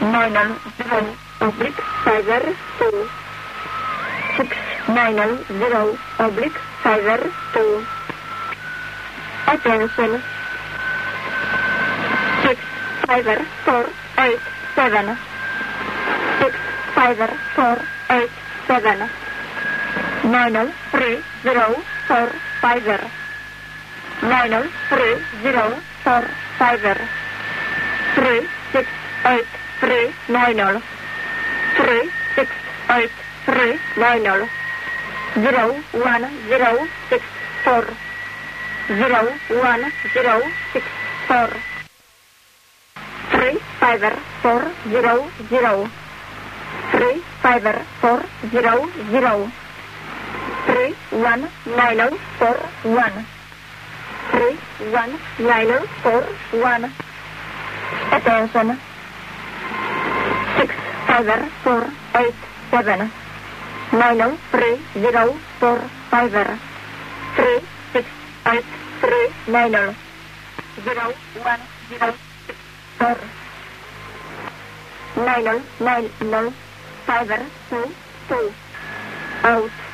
900 oblique 52 6900 oblique 52. Attention. 65487 65487 9030450 9030450 36839 36839 01064 01064 35400 35400 31941 31941. Attention. 65487 9030450 36839 01064 9090 522 out.